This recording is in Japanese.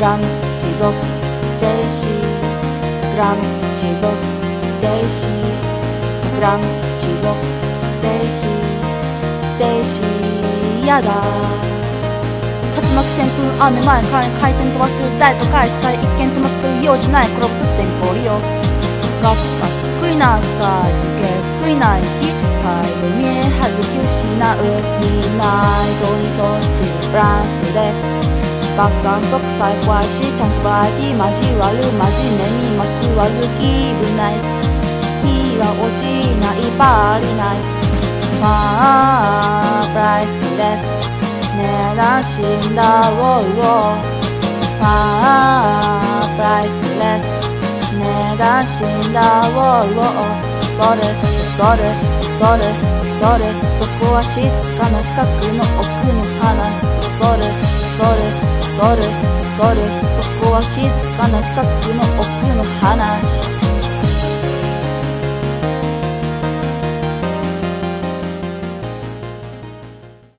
ラム士族ステイシー、タクラム士族ステイシー、タクラム士族ステイシー、ステイシーやだ。竜巻旋風雨前から回転飛ばしてる大都会視界一見止まってるようじゃない転ぶすってんこりよ。ガツガツ食いなさい受験救いない日態度見え張る気失う見ないドにとっちブランスです。爆弾と臭い怖いしちゃんとバディ交わる真面目にまつわる気分ナイス。日は落ちないバリないまあプライスレス値段死んだウォーウォーまあプライスレス値段死んだウォーウォーそそるそそるそそるそそるそこは静かな四角の奥の話そそるそそるそそるそそるそこは静かな四角の奥の話